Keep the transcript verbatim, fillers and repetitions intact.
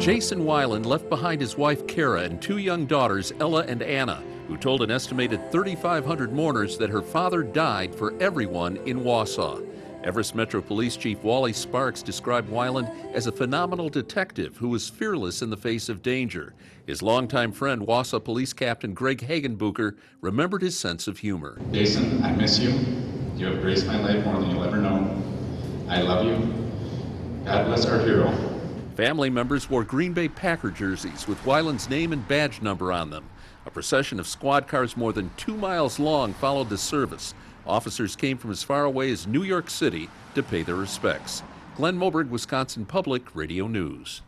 Jason Weiland left behind his wife Kara and two young daughters, Ella and Anna, who told an estimated thirty-five hundred mourners that her father died for everyone in Wausau. Everest Metro Police Chief Wally Sparks described Weiland as a phenomenal detective who was fearless in the face of danger. His longtime friend, Wausau Police Captain Greg Hagenbucher, remembered his sense of humor. Jason, I miss you. You have graced my life more than you'll ever know. I love you. God bless our hero. Family members wore Green Bay Packer jerseys with Weiland's name and badge number on them. A procession of squad cars more than two miles long followed the service. Officers came from as far away as New York City to pay their respects. Glenn Moberg, Wisconsin Public Radio News.